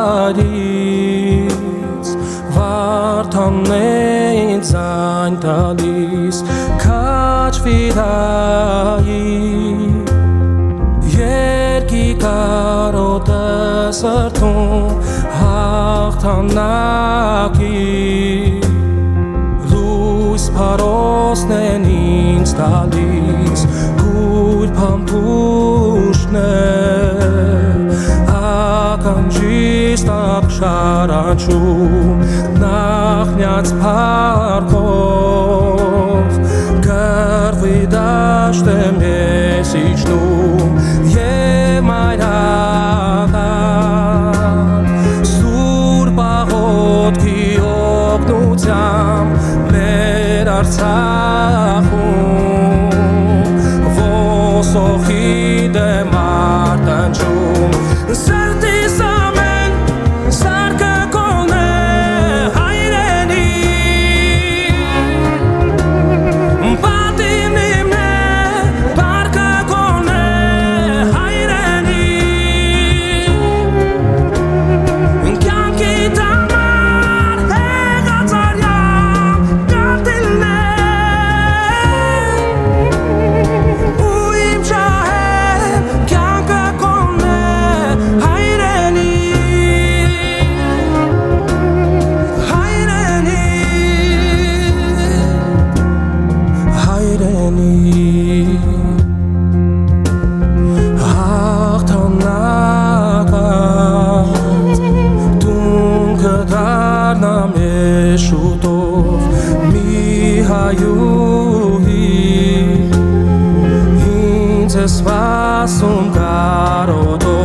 Հայրից վարդանեն ձայն տալիս քաչվի դայի երկի կարոտը սրտում հաղթանակի լույս փարոսն են ինձ տալիս կույր փամփուշտն է ականջիս տակ շարանչում նախնյաց փառքով կռվի դաշտ եմ ես իջնում և մայրական սուրբ աղոթքի օգնությամբ մեր Արցախում ոսոխի դեմ արտանջում սրտիս ամեն սարքը քոն է հայրենի պատիվն իմն է պարկը քոն է հայրենի կյանքիդ համար հեղացարյա կարտիլն է ու իմ շահեր կյանքը քոն է հայրենի հաղթանակած դունքը դառնամ ես շուտով մի հայուհի ինձ է սպասում կարոտով